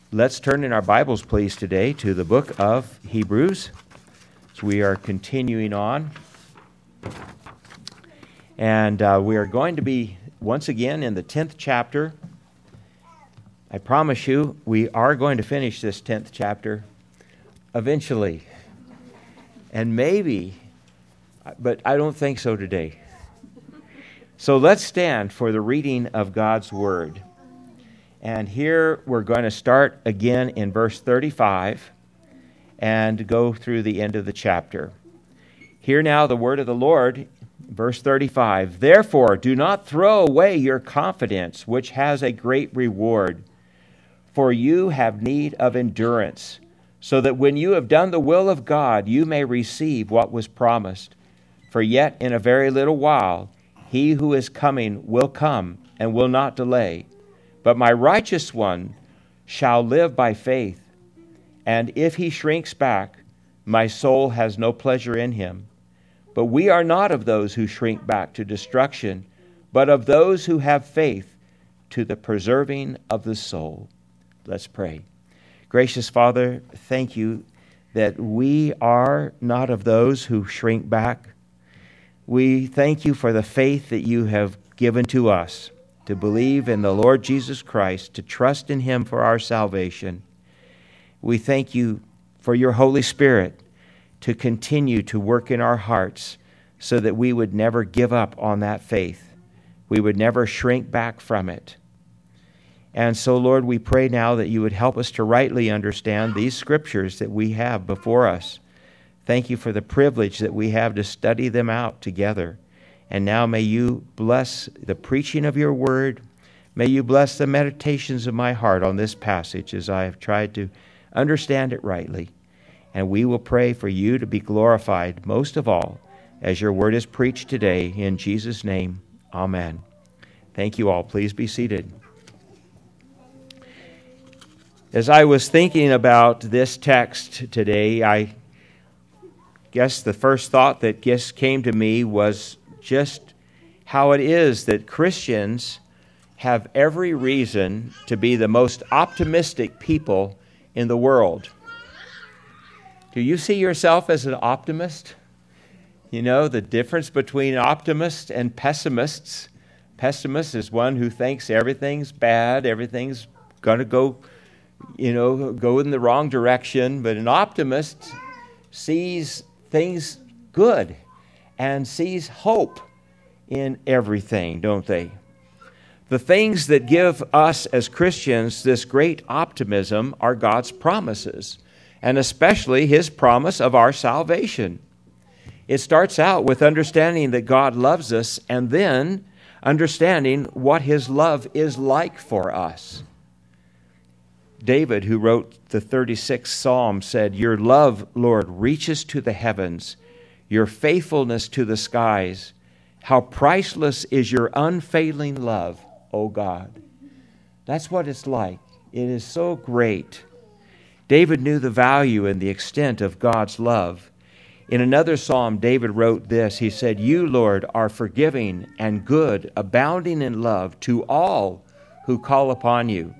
Let's turn in our Bibles, please, today to the book of Hebrews. So we are continuing on. And we are going to be, once again, in the 10th chapter. I promise you, we are going to finish this 10th chapter eventually. And maybe, but I don't think so today. So let's stand for the reading of God's Word. And here we're going to start again in verse 35 and go through the end of the chapter. Hear now the word of the Lord, verse 35. Therefore, do not throw away your confidence, which has a great reward. For you have need of endurance, so that when you have done the will of God, you may receive what was promised. For yet in a very little while, he who is coming will come and will not delay. But my righteous one shall live by faith, and if he shrinks back, my soul has no pleasure in him. But we are not of those who shrink back to destruction, but of those who have faith to the preserving of the soul. Let's pray. Gracious Father, thank you that we are not of those who shrink back. We thank you for the faith that you have given to us, to believe in the Lord Jesus Christ, to trust in him for our salvation. We thank you for your Holy Spirit to continue to work in our hearts so that we would never give up on that faith. We would never shrink back from it. And so, Lord, we pray now that you would help us to rightly understand these scriptures that we have before us. Thank you for the privilege that we have to study them out together. And now may you bless the preaching of your word. May you bless the meditations of my heart on this passage as I have tried to understand it rightly. And we will pray for you to be glorified most of all as your word is preached today. In Jesus' name, amen. Thank you all. Please be seated. As I was thinking about this text today, I guess the first thought that just came to me was just how it is that Christians have every reason to be the most optimistic people in the world. Do you see yourself as an optimist? You know, the difference between optimists and pessimists. Pessimist is one who thinks everything's bad, everything's going to go in the wrong direction. But an optimist sees things good and sees hope in everything, don't they? The things that give us as Christians this great optimism are God's promises, and especially his promise of our salvation. It starts out with understanding that God loves us and then understanding what his love is like for us. David, who wrote the 36th Psalm, said, "Your love, Lord, reaches to the heavens, your faithfulness to the skies. How priceless is your unfailing love, O God." That's what it's like. It is so great. David knew the value and the extent of God's love. In another psalm, David wrote this. He said, "You, Lord, are forgiving and good, abounding in love to all who call upon you."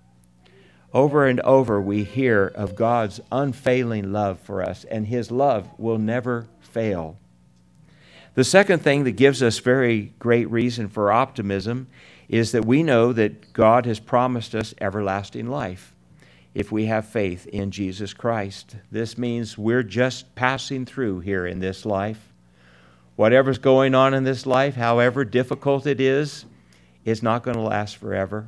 Over and over we hear of God's unfailing love for us, and his love will never fail. The second thing that gives us very great reason for optimism is that we know that God has promised us everlasting life if we have faith in Jesus Christ. This means we're just passing through here in this life. Whatever's going on in this life, however difficult it is not going to last forever.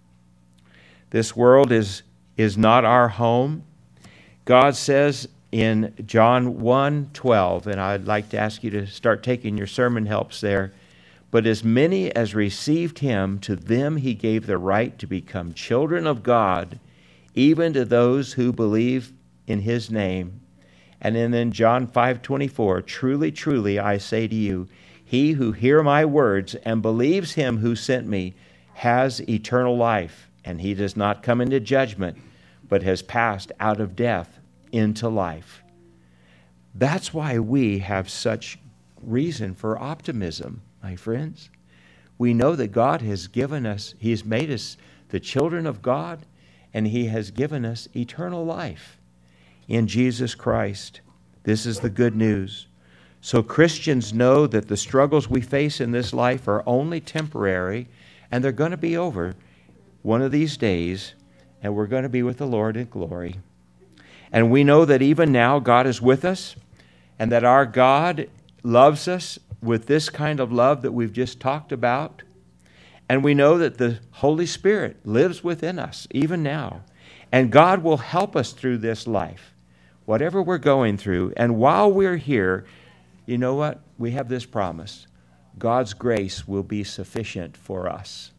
This world is not our home. God says in John 1:12, and I'd like to ask you to start taking your sermon helps there, "But as many as received him, to them he gave the right to become children of God, even to those who believe in his name." And then John 5:24, "Truly, truly, I say to you, he who hears my words and believes him who sent me has eternal life, and he does not come into judgment, but has passed out of death into life." That's why we have such reason for optimism, my friends. We know that God has given us, he's made us the children of God, and He has given us eternal life in Jesus Christ. This is the good news. So Christians know that the struggles we face in this life are only temporary, and they're going to be over one of these days, and we're going to be with the Lord in glory. And we know that even now God is with us, and that our God loves us with this kind of love that we've just talked about. And we know that the Holy Spirit lives within us even now. And God will help us through this life, whatever we're going through. And while we're here, you know what? We have this promise. God's grace will be sufficient for us.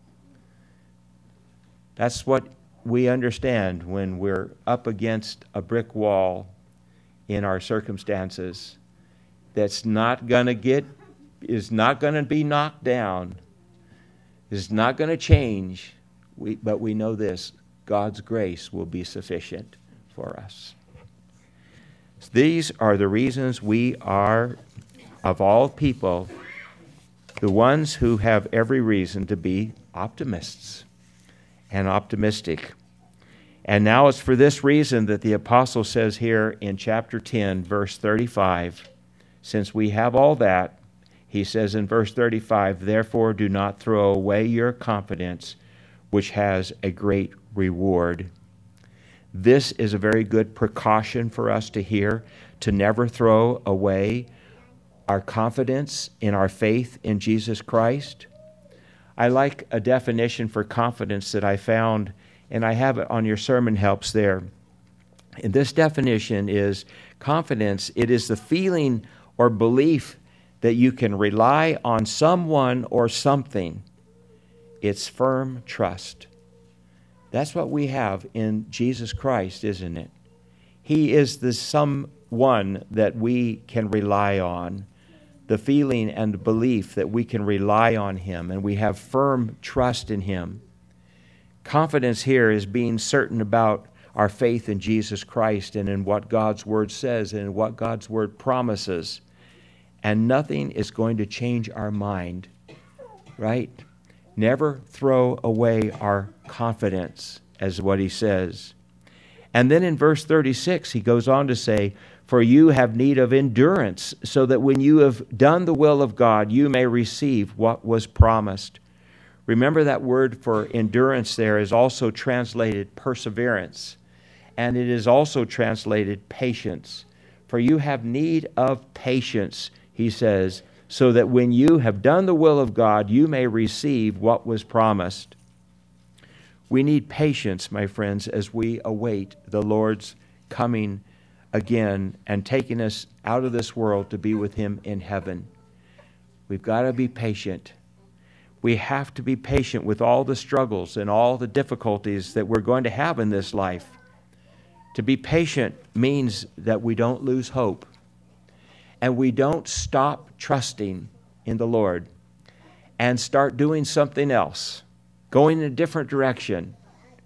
That's what we understand when we're up against a brick wall in our circumstances that's not going to is not going to be knocked down, is not going to change, but we know this, God's grace will be sufficient for us. These are the reasons we are, of all people, the ones who have every reason to be optimists and optimistic. And now it's for this reason that the apostle says here in chapter 10, verse 35, since we have all that, he says in verse 35, therefore do not throw away your confidence, which has a great reward. This is a very good precaution for us to hear, to never throw away our confidence in our faith in Jesus Christ. I like a definition for confidence that I found, and I have it on your sermon helps there. And this definition is confidence. It is the feeling or belief that you can rely on someone or something. It's firm trust. That's what we have in Jesus Christ, isn't it? He is the someone that we can rely on, the feeling and the belief that we can rely on Him, and we have firm trust in Him. Confidence here is being certain about our faith in Jesus Christ and in what God's Word says and in what God's Word promises. And nothing is going to change our mind, right? Never throw away our confidence, as what he says. And then in verse 36, he goes on to say, for you have need of endurance, so that when you have done the will of God, you may receive what was promised. Remember that word for endurance there is also translated perseverance, and it is also translated patience. For you have need of patience, he says, so that when you have done the will of God, you may receive what was promised. We need patience, my friends, as we await the Lord's coming again and taking us out of this world to be with Him in heaven. We've got to be patient. We have to be patient with all the struggles and all the difficulties that we're going to have in this life. To be patient means that we don't lose hope and we don't stop trusting in the Lord and start doing something else, going in a different direction.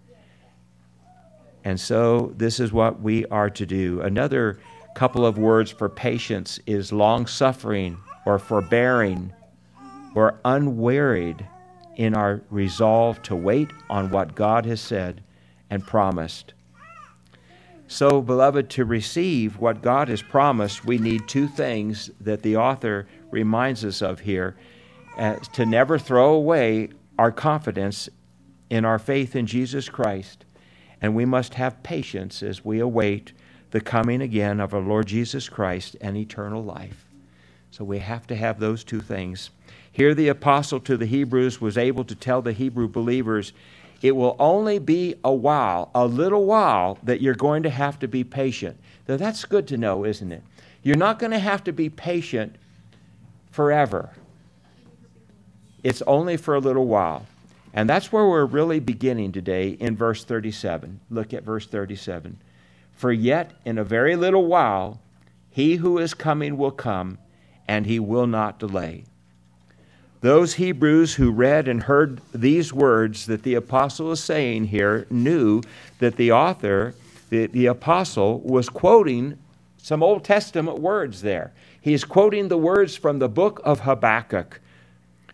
And so this is what we are to do. Another couple of words for patience is long-suffering or forbearing or unwearied in our resolve to wait on what God has said and promised. So, beloved, to receive what God has promised, we need two things that the author reminds us of here. To never throw away our confidence in our faith in Jesus Christ. And we must have patience as we await the coming again of our Lord Jesus Christ and eternal life. So we have to have those two things. Here the apostle to the Hebrews was able to tell the Hebrew believers, it will only be a while, a little while, that you're going to have to be patient. Now that's good to know, isn't it? You're not going to have to be patient forever. It's only for a little while. And that's where we're really beginning today in verse 37. Look at verse 37. For yet in a very little while, he who is coming will come, and he will not delay. Those Hebrews who read and heard these words that the apostle is saying here knew that the author, the apostle, was quoting some Old Testament words there. He's quoting the words from the book of Habakkuk.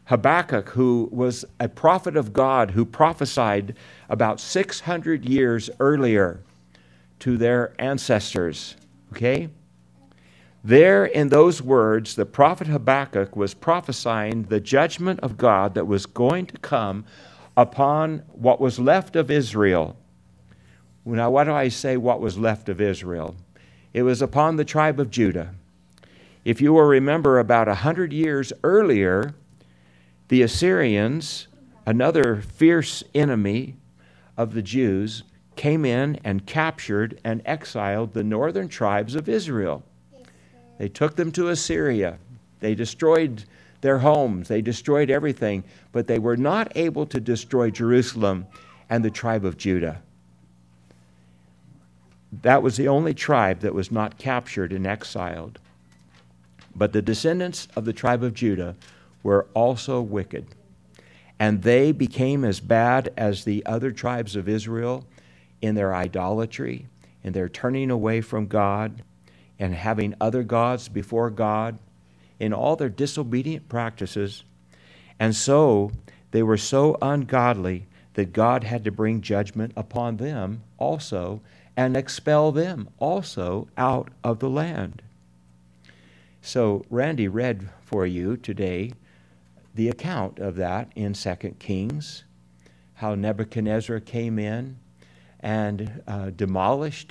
Habakkuk, who was a prophet of God, who prophesied about 600 years earlier to their ancestors. Okay? There in those words, the prophet Habakkuk was prophesying the judgment of God that was going to come upon what was left of Israel. Now, why do I say what was left of Israel? It was upon the tribe of Judah. If you will remember, about 100 years earlier, the Assyrians, another fierce enemy of the Jews, came in and captured and exiled the northern tribes of Israel. They took them to Assyria. They destroyed their homes. They destroyed everything, but they were not able to destroy Jerusalem and the tribe of Judah. That was the only tribe that was not captured and exiled. But the descendants of the tribe of Judah were also wicked, and they became as bad as the other tribes of Israel in their idolatry, in their turning away from God, and having other gods before God, in all their disobedient practices. And so they were so ungodly that God had to bring judgment upon them also and expel them also out of the land. So Randy read for you today the account of that in 2 Kings, how Nebuchadnezzar came in and demolished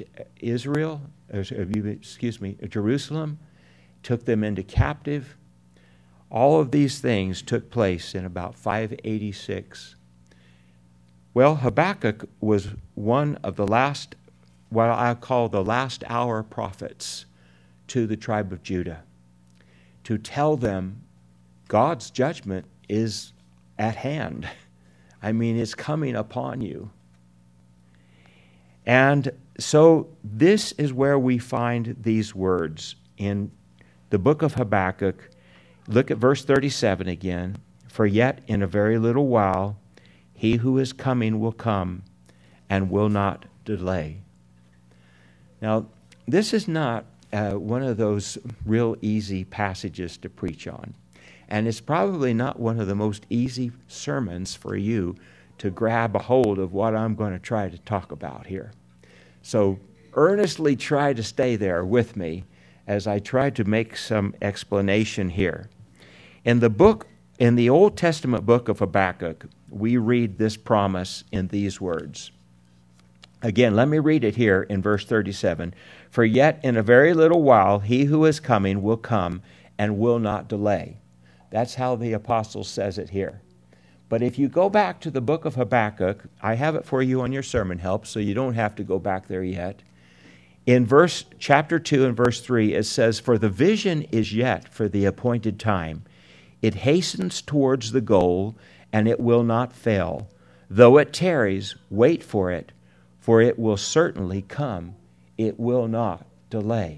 Jerusalem, took them into captive. All of these things took place in about 586. Well, Habakkuk was one of the last, what I call the last hour prophets to the tribe of Judah, to tell them God's judgment is at hand. I mean, it's coming upon you. And so this is where we find these words in the book of Habakkuk. Look at verse 37 again. For yet in a very little while, he who is coming will come and will not delay. Now, this is not one of those real easy passages to preach on. And it's probably not one of the most easy sermons for you to grab a hold of what I'm going to try to talk about here. So earnestly try to stay there with me as I try to make some explanation here. In the Old Testament book of Habakkuk, we read this promise in these words. Again, let me read it here in verse 37. For yet in a very little while he who is coming will come and will not delay. That's how the apostle says it here. But if you go back to the book of Habakkuk, I have it for you on your sermon help, so you don't have to go back there yet. In chapter 2 and verse 3, it says, For the vision is yet for the appointed time. It hastens towards the goal, and it will not fail. Though it tarries, wait for it will certainly come. It will not delay.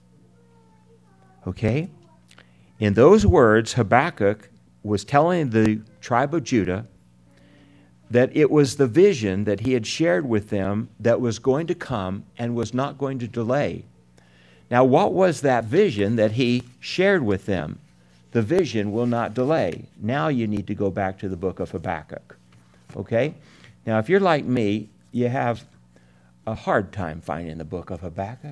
Okay? In those words, Habakkuk was telling the tribe of Judah that it was the vision that he had shared with them that was going to come and was not going to delay. Now, what was that vision that he shared with them? The vision will not delay. Now you need to go back to the book of Habakkuk. Okay? Now, if you're like me, you have a hard time finding the book of Habakkuk.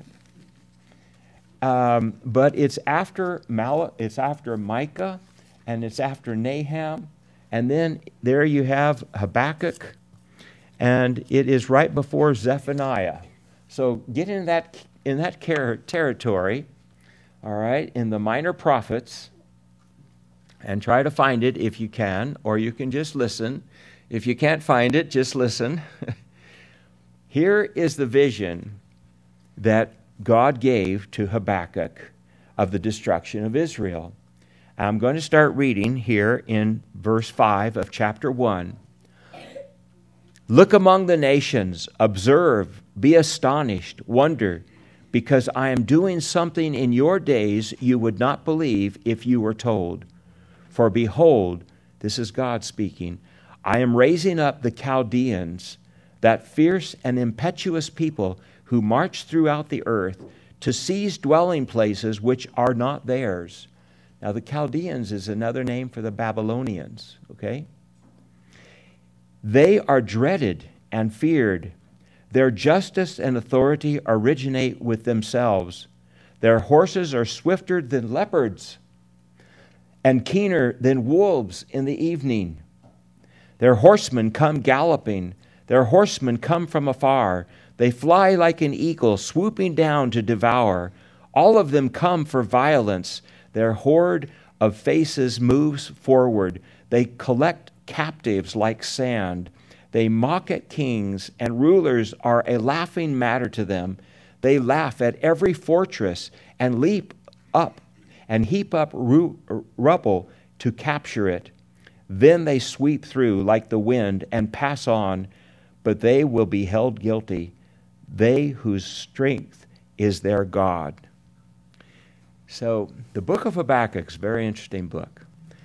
But it's after Micah, and it's after Nahum, and then there you have Habakkuk, and it is right before Zephaniah. So get in that territory, all right, in the minor prophets, and try to find it if you can, or you can just listen. If you can't find it, just listen. Here is the vision that God gave to Habakkuk of the destruction of Israel. I'm going to start reading here in verse 5 of chapter 1. Look among the nations, observe, be astonished, wonder, because I am doing something in your days you would not believe if you were told. For behold, this is God speaking, I am raising up the Chaldeans, that fierce and impetuous people who march throughout the earth to seize dwelling places which are not theirs. Now, the Chaldeans is another name for the Babylonians, okay? They are dreaded and feared. Their justice and authority originate with themselves. Their horses are swifter than leopards and keener than wolves in the evening. Their horsemen come galloping. Their horsemen come from afar. They fly like an eagle, swooping down to devour. All of them come for violence. Their horde of faces moves forward. They collect captives like sand. They mock at kings, and rulers are a laughing matter to them. They laugh at every fortress and leap up and heap up rubble to capture it. Then they sweep through like the wind and pass on, but they will be held guilty, they whose strength is their God. So the book of Habakkuk is a very interesting book.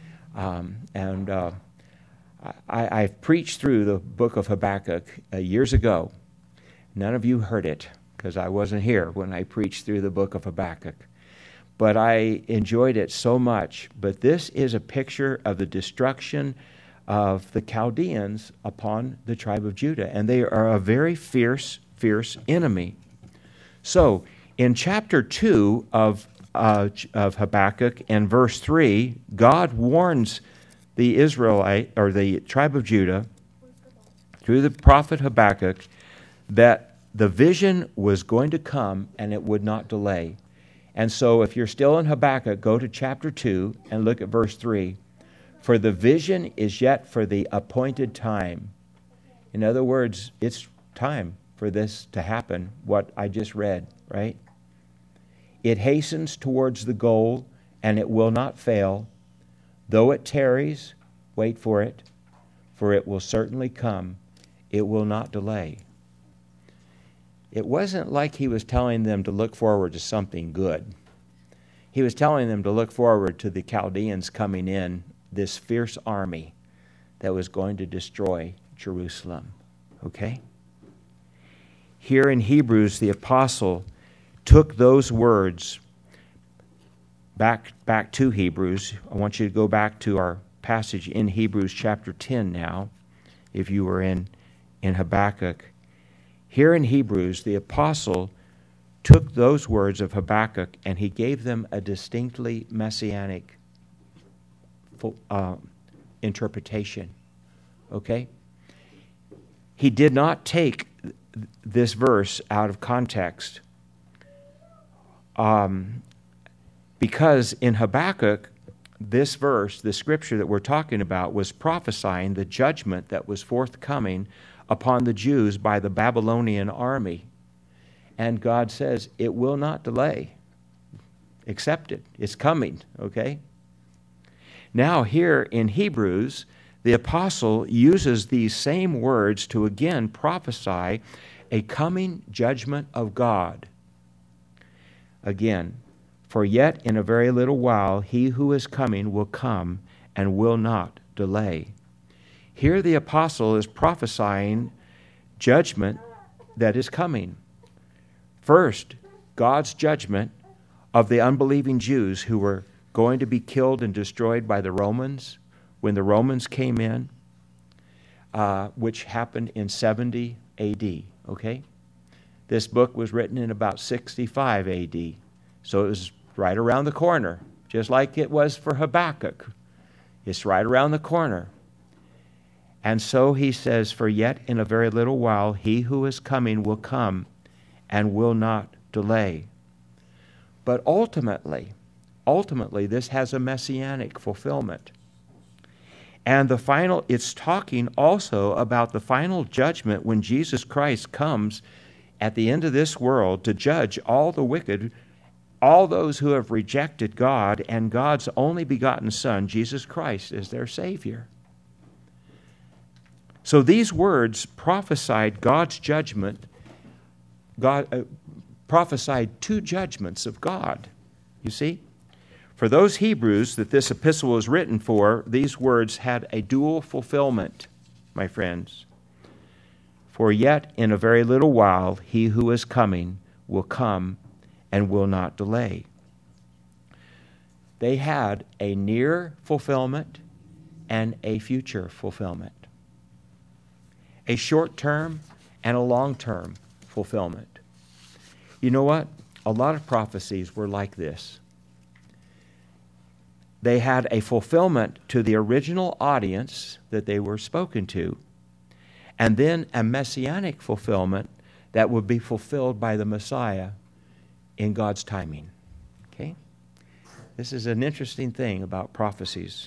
I've preached through the book of Habakkuk years ago. None of you heard it because I wasn't here when I preached through the book of Habakkuk. But I enjoyed it so much. But this is a picture of the destruction of the Chaldeans upon the tribe of Judah. And they are a very fierce enemy. So in chapter 2 of Habakkuk and verse 3, God warns the Israelite, or the tribe of Judah, through the prophet Habakkuk, that the vision was going to come and it would not delay. And so if you're still in Habakkuk, go to chapter 2 and look at verse 3. For the vision is yet for the appointed time. In other words, it's time for this to happen, what I just read, right? It hastens towards the goal, and it will not fail. Though it tarries, wait for it will certainly come. It will not delay. It wasn't like he was telling them to look forward to something good. He was telling them to look forward to the Chaldeans coming in, this fierce army that was going to destroy Jerusalem. Okay? Here in Hebrews, the apostle took those words back to Hebrews. I want you to go back to our passage in Hebrews chapter 10 now, if you were in Habakkuk. Here in Hebrews, the apostle took those words of Habakkuk and he gave them a distinctly messianic interpretation. Okay? He did not take this verse out of context. Because in Habakkuk, this verse, the scripture that we're talking about, was prophesying the judgment that was forthcoming upon the Jews by the Babylonian army. And God says, it will not delay. Accept it. It's coming, okay? Now here in Hebrews, the apostle uses these same words to again prophesy a coming judgment of God. Again, for yet in a very little while he who is coming will come and will not delay. Here the apostle is prophesying judgment that is coming. First, God's judgment of the unbelieving Jews who were going to be killed and destroyed by the Romans when the Romans came in, which happened in 70 A.D., okay? This book was written in about 65 A.D., so it was right around the corner, just like it was for Habakkuk. It's right around the corner. And so he says, for yet in a very little while he who is coming will come and will not delay. But ultimately, this has a messianic fulfillment. And it's talking also about the final judgment when Jesus Christ comes at the end of this world to judge all the wicked, all those who have rejected God and God's only begotten Son, Jesus Christ, as their Savior. So these words prophesied God's judgment. God prophesied two judgments of God, you see? For those Hebrews that this epistle was written for, these words had a dual fulfillment, my friends. For yet in a very little while he who is coming will come and will not delay. They had a near fulfillment and a future fulfillment. A short-term and a long-term fulfillment. You know what? A lot of prophecies were like this. They had a fulfillment to the original audience that they were spoken to, and then a messianic fulfillment that would be fulfilled by the Messiah in God's timing. Okay? This is an interesting thing about prophecies.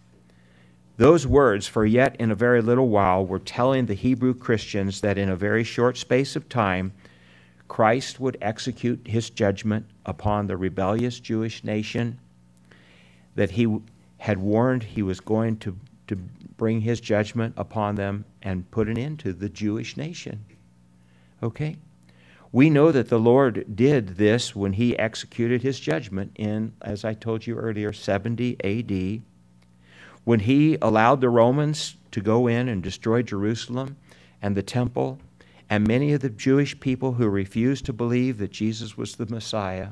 Those words, "for yet in a very little while," were telling the Hebrew Christians that in a very short space of time, Christ would execute his judgment upon the rebellious Jewish nation, that he had warned he was going to bring his judgment upon them and put an end to the Jewish nation. Okay? We know that the Lord did this when he executed his judgment in, as I told you earlier, 70 A.D., when he allowed the Romans to go in and destroy Jerusalem and the temple, and many of the Jewish people who refused to believe that Jesus was the Messiah.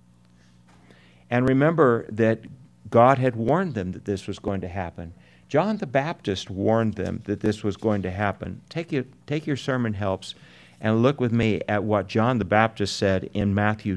And remember that God had warned them that this was going to happen. John the Baptist warned them that this was going to happen. Take your sermon helps and look with me at what John the Baptist said in Matthew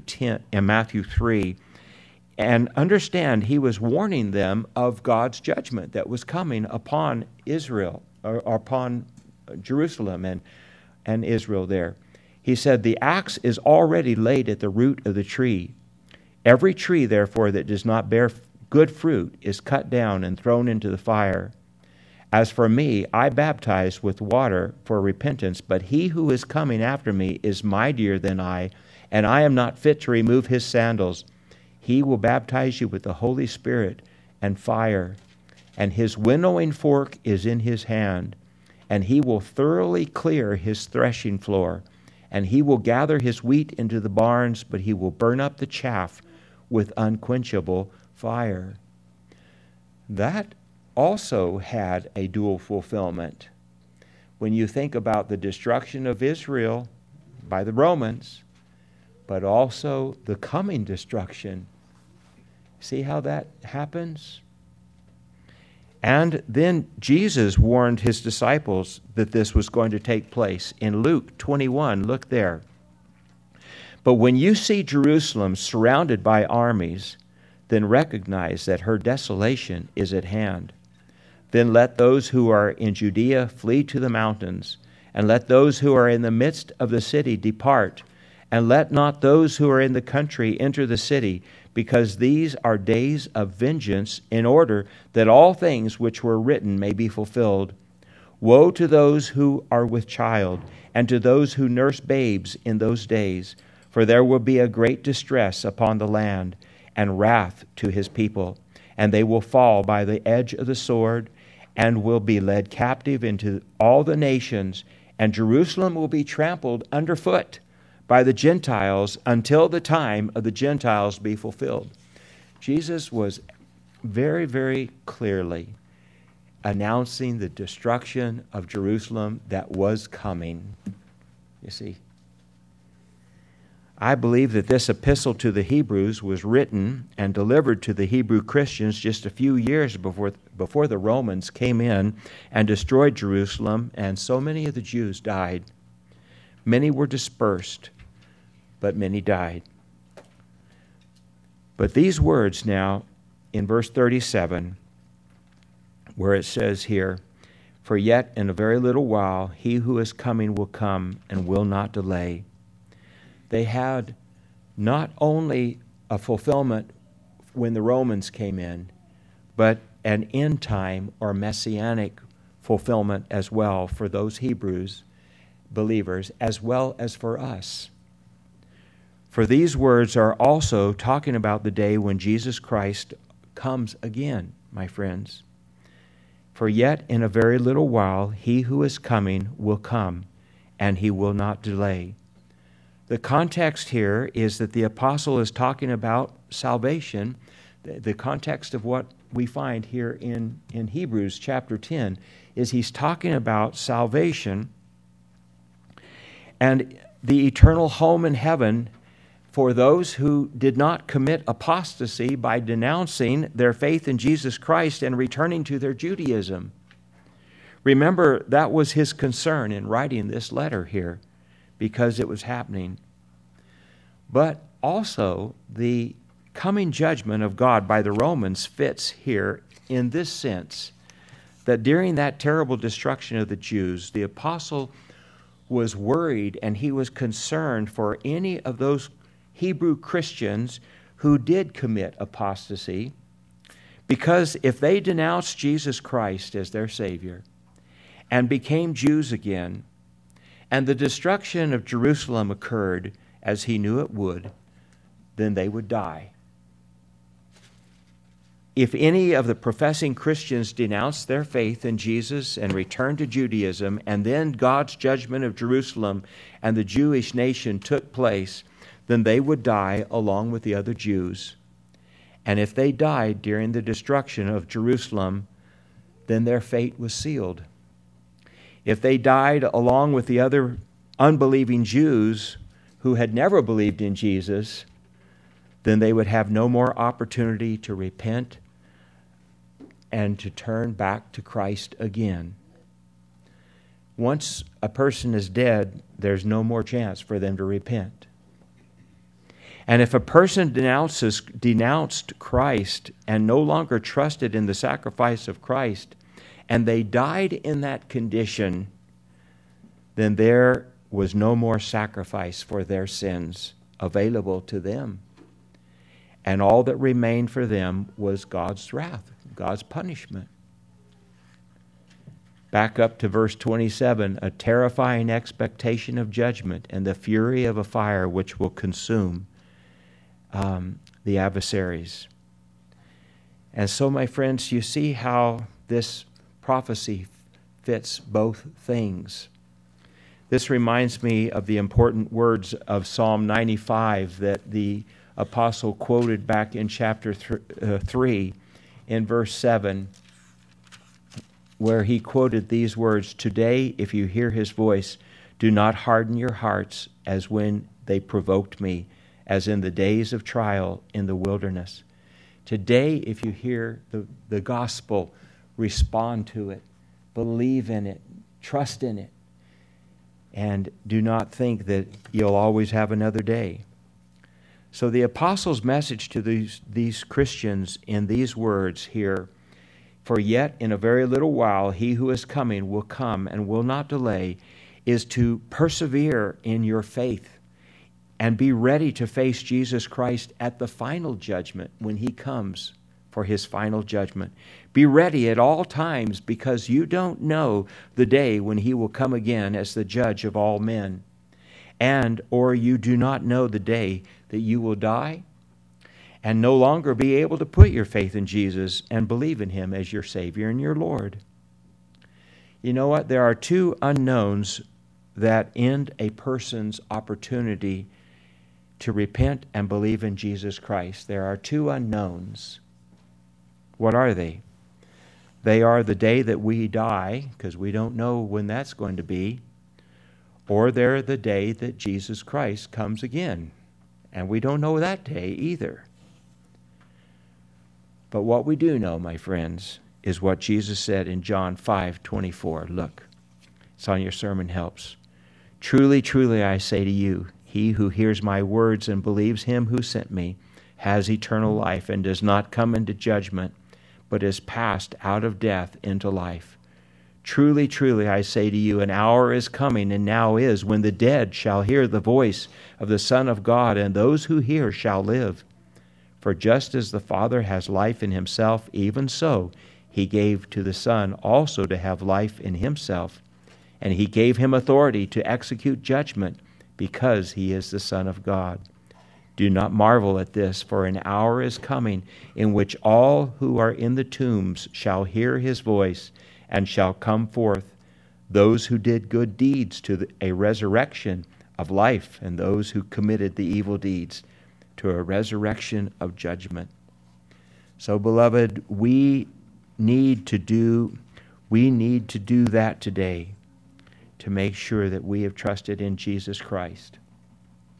3. And understand, he was warning them of God's judgment that was coming upon Israel, or upon Jerusalem and Israel there. He said, "The axe is already laid at the root of the tree. Every tree, therefore, that does not bear good fruit is cut down and thrown into the fire. As for me, I baptize with water for repentance, but he who is coming after me is mightier than I, and I am not fit to remove his sandals. He will baptize you with the Holy Spirit and fire, and his winnowing fork is in his hand, and he will thoroughly clear his threshing floor, and he will gather his wheat into the barns, but he will burn up the chaff with unquenchable fire." That also had a dual fulfillment. When you think about the destruction of Israel by the Romans, but also the coming destruction. See how that happens? And then Jesus warned his disciples that this was going to take place. In Luke 21, look there. "But when you see Jerusalem surrounded by armies, then recognize that her desolation is at hand. Then let those who are in Judea flee to the mountains, and let those who are in the midst of the city depart, and let not those who are in the country enter the city, because these are days of vengeance, in order that all things which were written may be fulfilled. Woe to those who are with child, and to those who nurse babes in those days, for there will be a great distress upon the land, and wrath to his people, and they will fall by the edge of the sword, and will be led captive into all the nations, and Jerusalem will be trampled underfoot by the Gentiles until the time of the Gentiles be fulfilled." Jesus was very, very clearly announcing the destruction of Jerusalem that was coming. You see, I believe that this epistle to the Hebrews was written and delivered to the Hebrew Christians just a few years before the Romans came in and destroyed Jerusalem, and so many of the Jews died. Many were dispersed, but many died. But these words now, in verse 37, where it says here, "For yet in a very little while he who is coming will come and will not delay." They had not only a fulfillment when the Romans came in, but an end time or messianic fulfillment as well for those Hebrews, believers, as well as for us. For these words are also talking about the day when Jesus Christ comes again, my friends. "For yet in a very little while he who is coming will come, and he will not delay." The context here is that the apostle is talking about salvation. The context of what we find here in Hebrews chapter 10 is he's talking about salvation and the eternal home in heaven for those who did not commit apostasy by denouncing their faith in Jesus Christ and returning to their Judaism. Remember, that was his concern in writing this letter here, because it was happening. But also, the coming judgment of God by the Romans fits here in this sense, that during that terrible destruction of the Jews, the apostle was worried and he was concerned for any of those Hebrew Christians who did commit apostasy, because if they denounced Jesus Christ as their Savior and became Jews again, and the destruction of Jerusalem occurred as he knew it would, then they would die. If any of the professing Christians denounced their faith in Jesus and returned to Judaism, and then God's judgment of Jerusalem and the Jewish nation took place, then they would die along with the other Jews. And if they died during the destruction of Jerusalem, then their fate was sealed. If they died along with the other unbelieving Jews who had never believed in Jesus, then they would have no more opportunity to repent and to turn back to Christ again. Once a person is dead, there's no more chance for them to repent. And if a person denounced Christ and no longer trusted in the sacrifice of Christ, and they died in that condition, then there was no more sacrifice for their sins available to them. And all that remained for them was God's wrath, God's punishment. Back up to verse 27, a terrifying expectation of judgment and the fury of a fire which will consume the adversaries. And so, my friends, you see how this prophecy fits both things. This reminds me of the important words of Psalm 95 that the apostle quoted back in chapter 3 in verse 7, where he quoted these words, "Today, if you hear his voice, do not harden your hearts as when they provoked me, as in the days of trial in the wilderness." Today, if you hear the gospel, respond to it, believe in it, trust in it, and do not think that you'll always have another day. So the apostle's message to these Christians in these words here, "For yet in a very little while he who is coming will come and will not delay," is to persevere in your faith and be ready to face Jesus Christ at the final judgment when he comes for his final judgment. Be ready at all times, because you don't know the day when he will come again as the judge of all men. Or you do not know the day that you will die and no longer be able to put your faith in Jesus and believe in him as your Savior and your Lord. You know what? There are two unknowns that end a person's opportunity to repent and believe in Jesus Christ. There are two unknowns. What are they? They are the day that we die, because we don't know when that's going to be, or they're the day that Jesus Christ comes again, and we don't know that day either. But what we do know, my friends, is what Jesus said in John 5:24. Look, it's on your sermon helps. "Truly, truly, I say to you, he who hears my words and believes him who sent me has eternal life and does not come into judgment, but is passed out of death into life. Truly, truly, I say to you, an hour is coming, and now is, when the dead shall hear the voice of the Son of God, and those who hear shall live. For just as the Father has life in himself, even so he gave to the Son also to have life in himself. And he gave him authority to execute judgment, because he is the Son of God. Do not marvel at this, for an hour is coming in which all who are in the tombs shall hear his voice and shall come forth, those who did good deeds to a resurrection of life, and those who committed the evil deeds to a resurrection of judgment." So, beloved, we need to do that today, to make sure that we have trusted in Jesus Christ.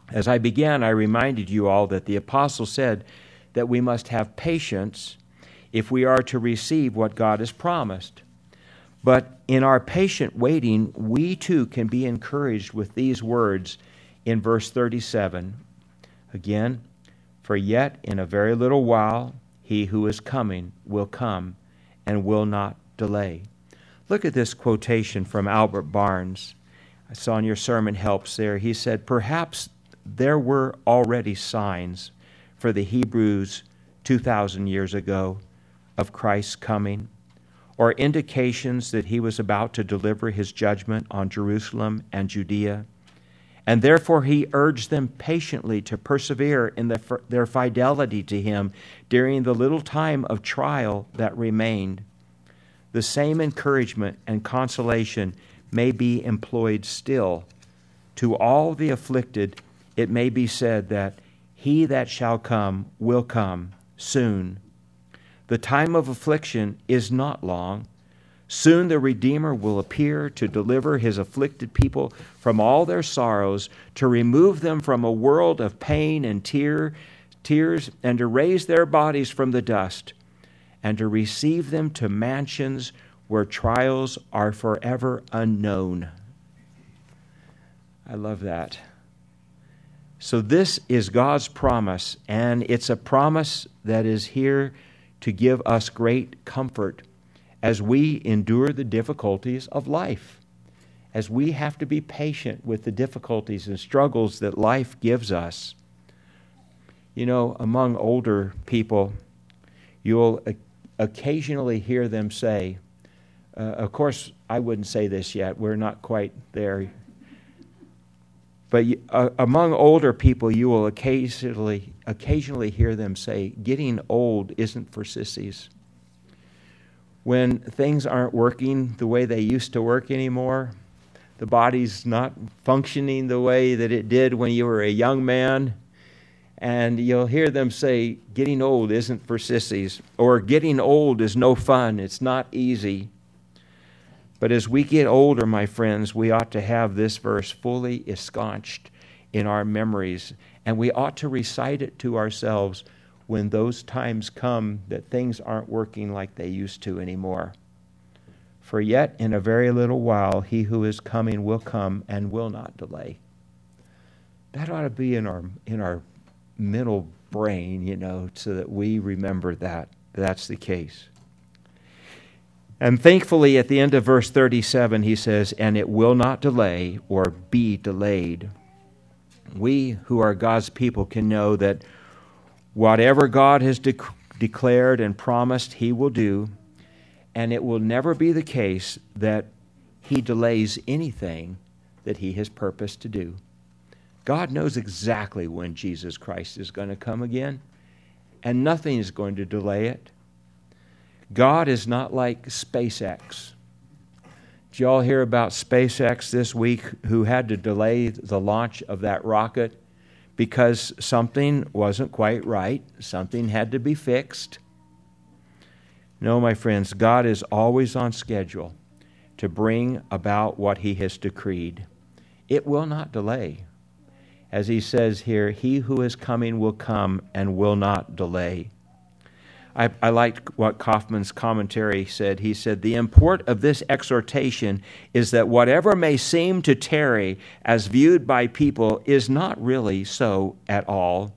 As I began, I reminded you all that the apostle said that we must have patience if we are to receive what God has promised. But in our patient waiting, we too can be encouraged with these words in verse 37. Again, for yet in a very little while he who is coming will come and will not delay. Look at this quotation from Albert Barnes. I saw in your sermon helps there. He said, perhaps there were already signs for the Hebrews 2,000 years ago of Christ's coming, or indications that he was about to deliver his judgment on Jerusalem and Judea. And therefore he urged them patiently to persevere in their fidelity to him during the little time of trial that remained. The same encouragement and consolation may be employed still. To all the afflicted, it may be said that he that shall come will come soon. The time of affliction is not long. Soon the Redeemer will appear to deliver his afflicted people from all their sorrows, to remove them from a world of pain and tears, and to raise their bodies from the dust, and to receive them to mansions where trials are forever unknown. I love that. So this is God's promise, and it's a promise that is here to give us great comfort as we endure the difficulties of life, as we have to be patient with the difficulties and struggles that life gives us. You know, among older people, you'll occasionally hear them say, of course, I wouldn't say this yet, we're not quite there, but among older people, you will occasionally hear them say, getting old isn't for sissies. When things aren't working the way they used to work anymore, the body's not functioning the way that it did when you were a young man, and you'll hear them say, getting old isn't for sissies, or getting old is no fun, it's not easy. But as we get older, my friends, we ought to have this verse fully ensconced in our memories, and we ought to recite it to ourselves when those times come that things aren't working like they used to anymore. For yet in a very little while he who is coming will come and will not delay. That ought to be in our mental brain, so that we remember that that's the case. And thankfully, at the end of verse 37, he says, and it will not delay or be delayed. We who are God's people can know that whatever God has declared and promised, he will do, and it will never be the case that he delays anything that he has purposed to do. God knows exactly when Jesus Christ is going to come again, and nothing is going to delay it. God is not like SpaceX. Did you all hear about SpaceX this week, who had to delay the launch of that rocket because something wasn't quite right? Something had to be fixed. No, my friends, God is always on schedule to bring about what he has decreed. It will not delay. As he says here, he who is coming will come and will not delay. I liked what Kaufman's commentary said. He said, the import of this exhortation is that whatever may seem to tarry as viewed by people is not really so at all.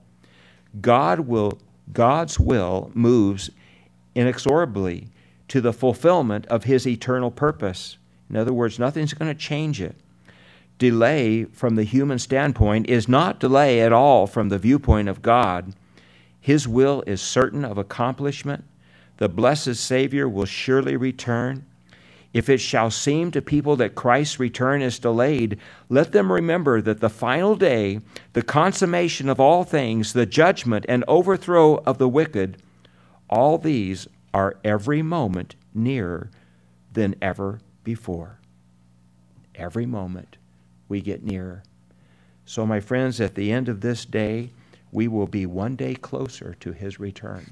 God's will moves inexorably to the fulfillment of his eternal purpose. In other words, nothing's going to change it. Delay from the human standpoint is not delay at all from the viewpoint of God. His will is certain of accomplishment. The blessed Savior will surely return. If it shall seem to people that Christ's return is delayed, let them remember that the final day, the consummation of all things, the judgment and overthrow of the wicked, all these are every moment nearer than ever before. Every moment we get nearer. So, my friends, at the end of this day, we will be one day closer to his return.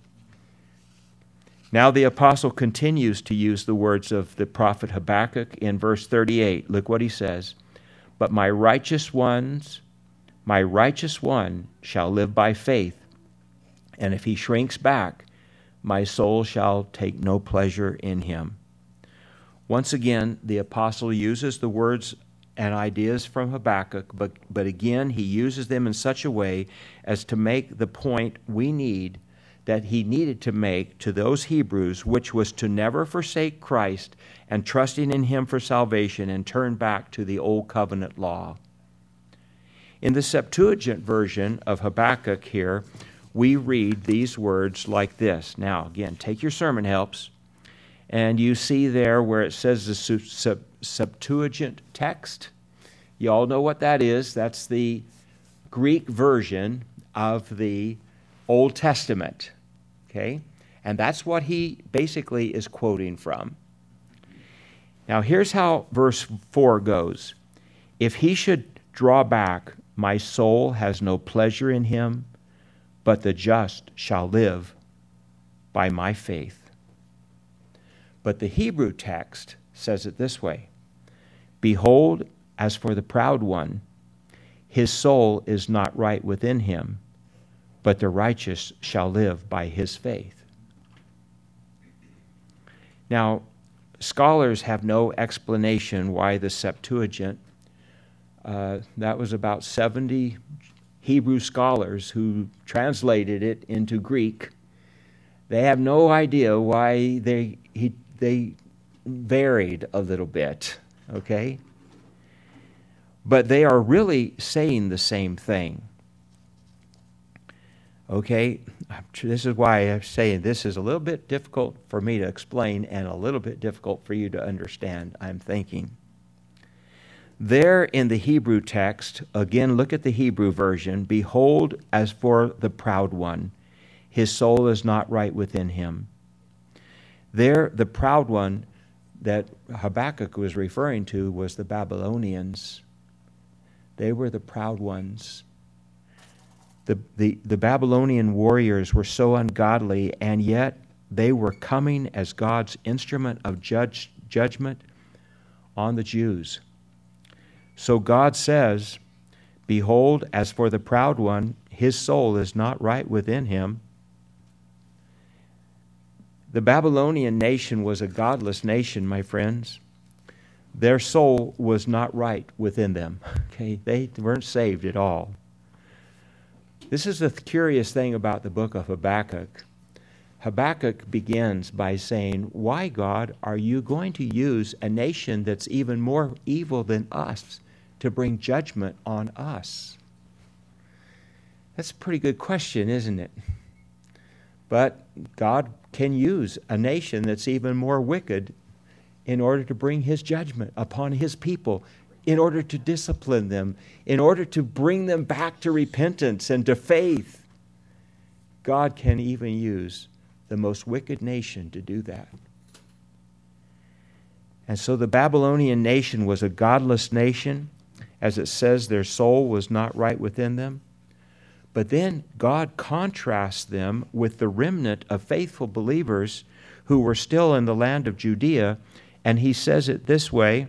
Now the apostle continues to use the words of the prophet Habakkuk in verse 38. Look what he says. But my righteous ones My righteous one shall live by faith, and if he shrinks back, my soul shall take no pleasure in him. Once again, the apostle uses the words and ideas from Habakkuk, but again, he uses them in such a way as to make the point that he needed to make to those Hebrews, which was to never forsake Christ and trusting in him for salvation and turn back to the old covenant law. In the Septuagint version of Habakkuk here, we read these words like this. Now, again, take your sermon helps, and you see there where it says the Septuagint text. You all know what that is. That's the Greek version of the Old Testament. Okay? And that's what he basically is quoting from. Now, here's how verse 4 goes. If he should draw back, my soul has no pleasure in him, but the just shall live by my faith. But the Hebrew text says it this way. Behold, as for the proud one, his soul is not right within him, but the righteous shall live by his faith. Now, scholars have no explanation why the Septuagint, that was about 70 Hebrew scholars who translated it into Greek. They have no idea why they varied a little bit, okay? But they are really saying the same thing. Okay, this is why I'm saying this is a little bit difficult for me to explain and a little bit difficult for you to understand, I'm thinking. There in the Hebrew text, again, look at the Hebrew version. Behold, as for the proud one, his soul is not right within him. There, the proud one that Habakkuk was referring to was the Babylonians. They were the proud ones. The Babylonian warriors were so ungodly, and yet they were coming as God's instrument of judgment on the Jews. So God says, behold, as for the proud one, his soul is not right within him. The Babylonian nation was a godless nation, my friends. Their soul was not right within them. Okay, they weren't saved at all. This is the curious thing about the book of Habakkuk. Habakkuk begins by saying, why, God, are you going to use a nation that's even more evil than us to bring judgment on us? That's a pretty good question, isn't it? But God can use a nation that's even more wicked in order to bring his judgment upon his people, in order to discipline them, in order to bring them back to repentance and to faith. God can even use the most wicked nation to do that. And so the Babylonian nation was a godless nation. As it says, their soul was not right within them. But then God contrasts them with the remnant of faithful believers who were still in the land of Judea, and he says it this way,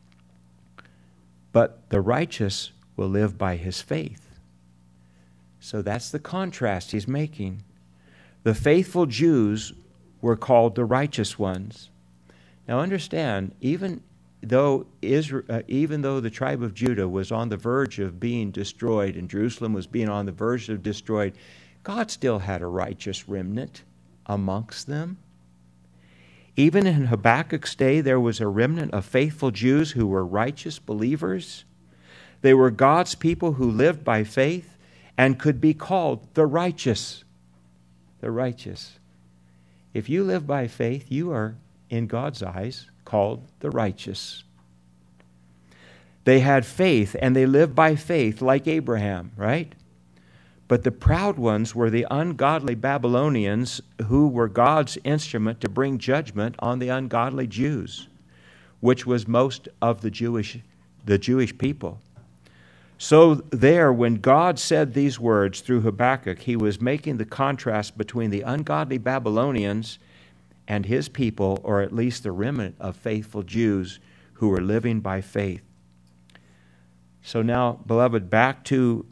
but the righteous will live by his faith. So that's the contrast he's making. The faithful Jews were called the righteous ones. Now understand, even though the tribe of Judah was on the verge of being destroyed and Jerusalem was being on the verge of destroyed, God still had a righteous remnant amongst them. Even in Habakkuk's day, there was a remnant of faithful Jews who were righteous believers. They were God's people who lived by faith and could be called the righteous. The righteous. If you live by faith, you are, in God's eyes, called the righteous. They had faith and they lived by faith like Abraham, right? But the proud ones were the ungodly Babylonians who were God's instrument to bring judgment on the ungodly Jews, which was most of the Jewish people. So there, when God said these words through Habakkuk, he was making the contrast between the ungodly Babylonians and his people, or at least the remnant of faithful Jews who were living by faith. So now, beloved, back to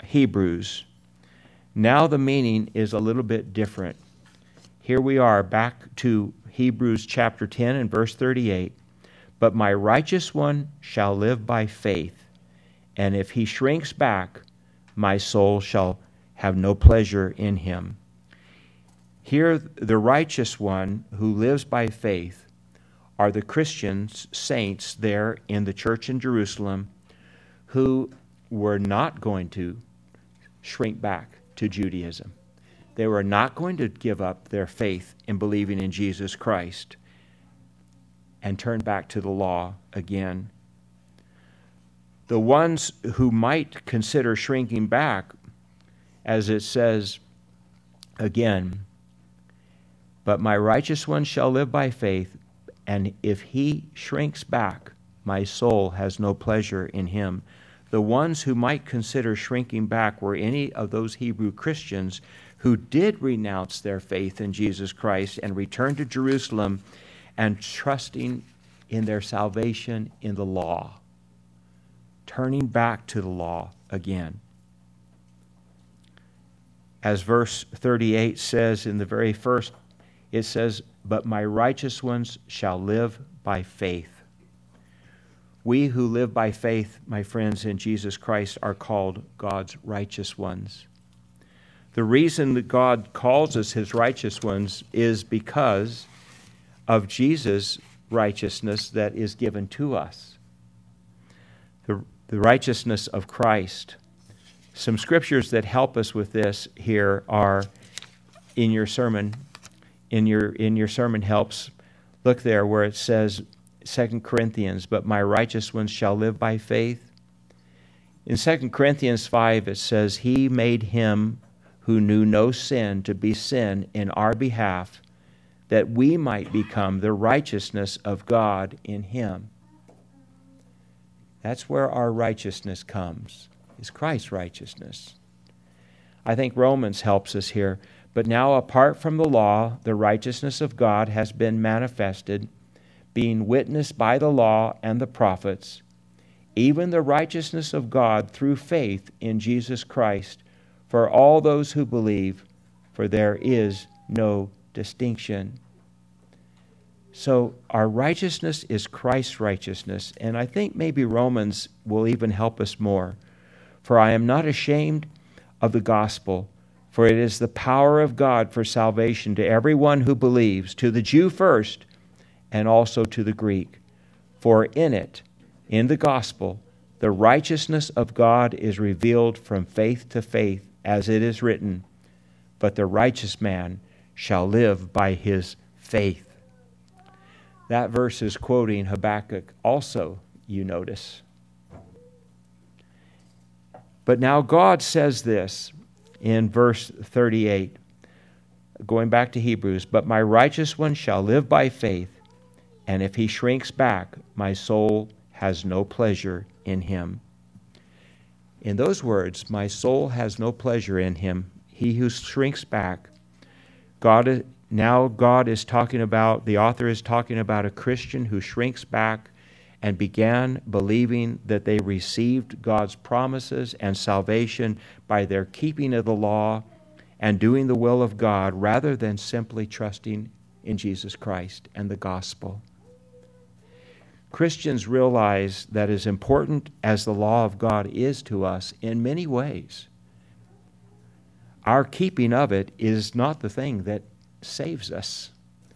Hebrews. Now the meaning is a little bit different. Here we are back to Hebrews chapter 10 and verse 38. But my righteous one shall live by faith, and if he shrinks back, my soul shall have no pleasure in him. Here, the righteous one who lives by faith are the Christians, saints there in the church in Jerusalem, who were not going to shrink back to Judaism. They were not going to give up their faith in believing in Jesus Christ and turn back to the law again. The ones who might consider shrinking back, as it says again, but my righteous one shall live by faith, and if he shrinks back, my soul has no pleasure in him. The ones who might consider shrinking back were any of those Hebrew Christians who did renounce their faith in Jesus Christ and return to Jerusalem and trusting in their salvation in the law, turning back to the law again. As verse 38 says in the very first, it says, but my righteous ones shall live by faith. We who live by faith, my friends, in Jesus Christ are called God's righteous ones. The reason that God calls us his righteous ones is because of Jesus' righteousness that is given to us. The righteousness of Christ. Some scriptures that help us with this here are in your sermon, in your sermon helps. Look there where it says 2 Corinthians, but my righteous ones shall live by faith. In 2 Corinthians 5 it says, he made him who knew no sin to be sin in our behalf, that we might become the righteousness of God in him. That's where our righteousness comes, is Christ's righteousness. I think Romans helps us here. But now, apart from the law, the righteousness of God has been manifested, being witnessed by the law and the prophets, even the righteousness of God through faith in Jesus Christ, for all those who believe, for there is no distinction. So our righteousness is Christ's righteousness, and I think maybe Romans will even help us more. For I am not ashamed of the gospel, for it is the power of God for salvation to everyone who believes, to the Jew first, and also to the Greek. For in it, in the gospel, the righteousness of God is revealed from faith to faith, as it is written, but the righteous man shall live by his faith. That verse is quoting Habakkuk also, you notice. But now God says this in verse 38, going back to Hebrews, but my righteous one shall live by faith, and if he shrinks back, my soul has no pleasure in him. In those words, my soul has no pleasure in him, he who shrinks back. God is talking about, the author is talking about a Christian who shrinks back and began believing that they received God's promises and salvation by their keeping of the law and doing the will of God rather than simply trusting in Jesus Christ and the gospel. Christians realize that as important as the law of God is to us in many ways, our keeping of it is not the thing that saves us.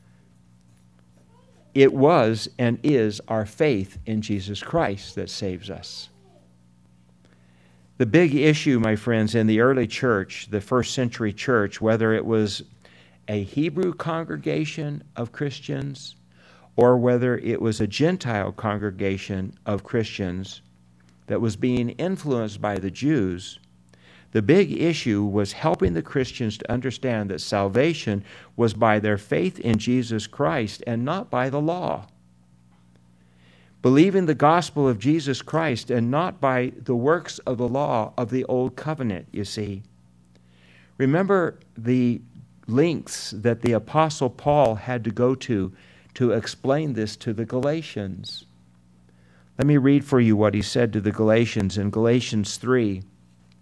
It was and is our faith in Jesus Christ that saves us. The big issue, my friends, in the early church, the first century church, whether it was a Hebrew congregation of Christians or whether it was a Gentile congregation of Christians that was being influenced by the Jews, the big issue was helping the Christians to understand that salvation was by their faith in Jesus Christ and not by the law. Believing the gospel of Jesus Christ and not by the works of the law of the old covenant, you see. Remember the lengths that the Apostle Paul had to go to explain this to the Galatians. Let me read for you what he said to the Galatians in Galatians 3.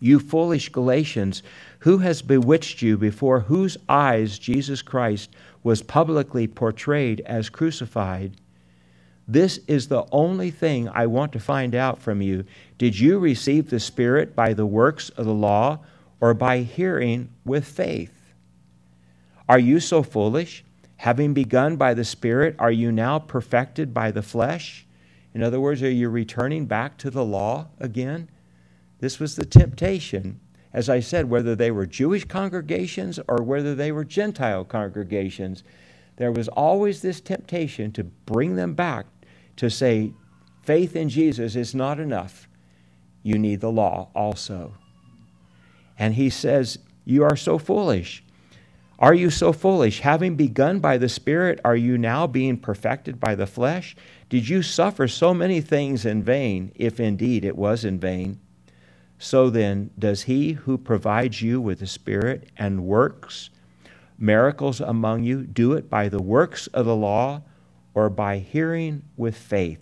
You foolish Galatians, who has bewitched you, before whose eyes Jesus Christ was publicly portrayed as crucified? This is the only thing I want to find out from you. Did you receive the Spirit by the works of the law or by hearing with faith? Are you so foolish? Having begun by the Spirit, are you now perfected by the flesh? In other words, are you returning back to the law again? This was the temptation, as I said, whether they were Jewish congregations or whether they were Gentile congregations. There was always this temptation to bring them back to say, faith in Jesus is not enough. You need the law also. And he says, you are so foolish. Are you so foolish? Having begun by the Spirit, are you now being perfected by the flesh? Did you suffer so many things in vain, if indeed it was in vain? So then, does he who provides you with the Spirit and works miracles among you do it by the works of the law or by hearing with faith?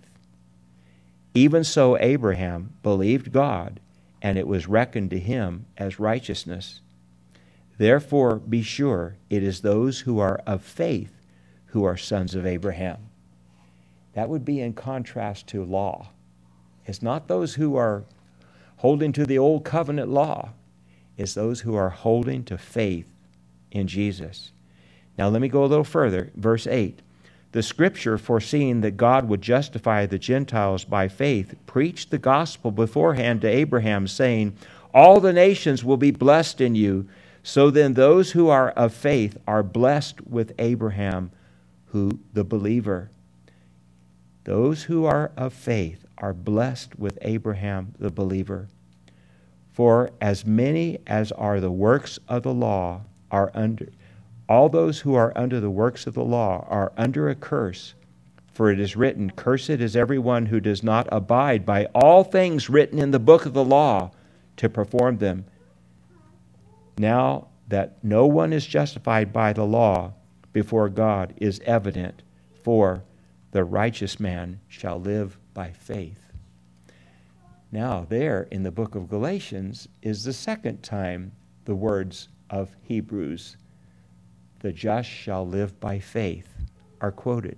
Even so Abraham believed God, and it was reckoned to him as righteousness. Therefore be sure it is those who are of faith who are sons of Abraham. That would be in contrast to law. It's not those who are holding to the old covenant law. It's those who are holding to faith in Jesus. Now let me go a little further. Verse 8. The Scripture, foreseeing that God would justify the Gentiles by faith, preached the gospel beforehand to Abraham, saying, all the nations will be blessed in you. So then those who are of faith are blessed with Abraham, who the believer. Those who are of faith are blessed with Abraham, the believer. For as many as are the works of the law are under, all those who are under the works of the law are under a curse. For it is written, cursed is everyone who does not abide by all things written in the book of the law to perform them. Now that no one is justified by the law before God is evident, for the righteous man shall live by faith. Now there in the book of Galatians is the second time the words of Hebrews, the just shall live by faith, are quoted.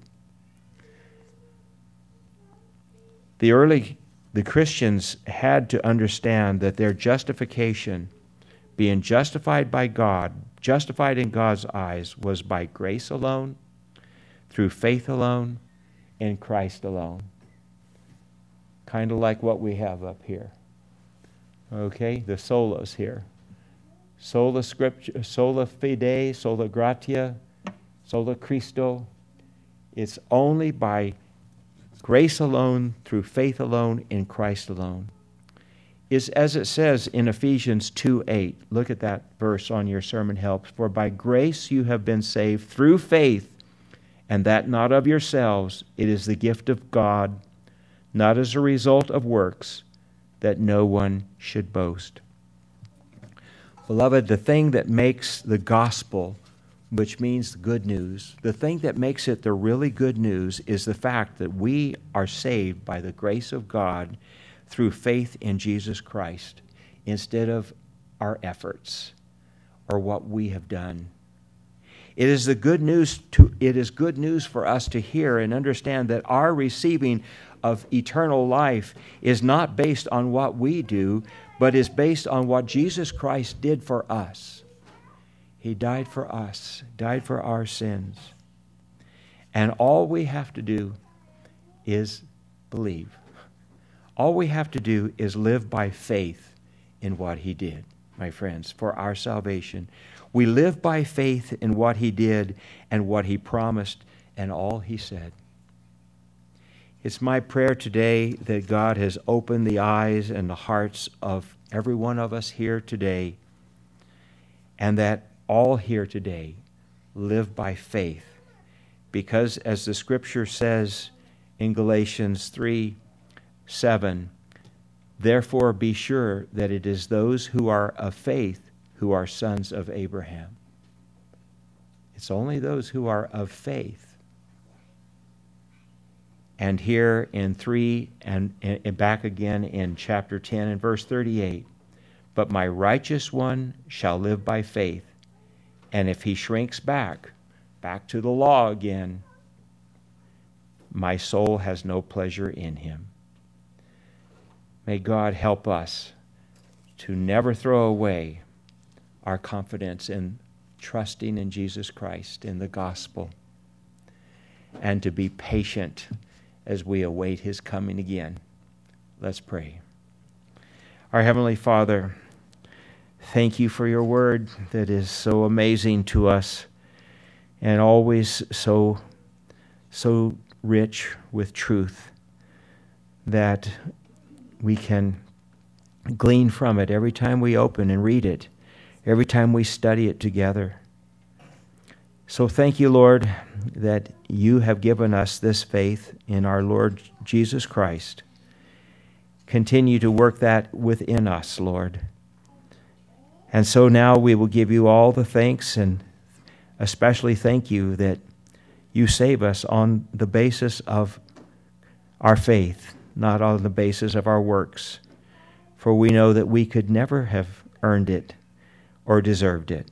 The Christians had to understand that their justification, being justified by God, justified in God's eyes, was by grace alone, through faith alone, in Christ alone. Kind of like what we have up here. Okay, the solas here. Sola Scriptura, sola fide, sola gratia, sola Christo. It's only by grace alone, through faith alone, in Christ alone. Is as it says in Ephesians 2:8. Look at that verse on your sermon helps. For by grace you have been saved through faith, and that not of yourselves. It is the gift of God, not as a result of works, that no one should boast. Beloved, the thing that makes the gospel, which means good news, the thing that makes it the really good news is the fact that we are saved by the grace of God through faith in Jesus Christ instead of our efforts or what we have done. It is good news for us to hear and understand that our receiving of eternal life is not based on what we do, but is based on what Jesus Christ did for us. He died for us, died for our sins. And all we have to do is believe. All we have to do is live by faith in what He did, my friends, for our salvation. We live by faith in what He did and what He promised and all He said. It's my prayer today that God has opened the eyes and the hearts of every one of us here today, and that all here today live by faith. Because as the Scripture says in Galatians 3:7, therefore be sure that it is those who are of faith who are sons of Abraham. It's only those who are of faith. And here in 3 and back again in chapter 10 and verse 38, but my righteous one shall live by faith. And if he shrinks back to the law again, my soul has no pleasure in him. May God help us to never throw away our confidence in trusting in Jesus Christ, in the gospel, and to be patient as we await his coming again. Let's pray. Our Heavenly Father, thank you for your word that is so amazing to us and always so rich with truth that we can glean from it every time we open and read it, every time we study it together. So thank you, Lord, that you have given us this faith in our Lord Jesus Christ. Continue to work that within us, Lord. And so now we will give you all the thanks, and especially thank you that you save us on the basis of our faith, not on the basis of our works. For we know that we could never have earned it or deserved it.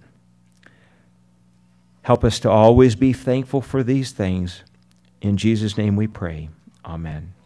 Help us to always be thankful for these things. In Jesus' name we pray. Amen.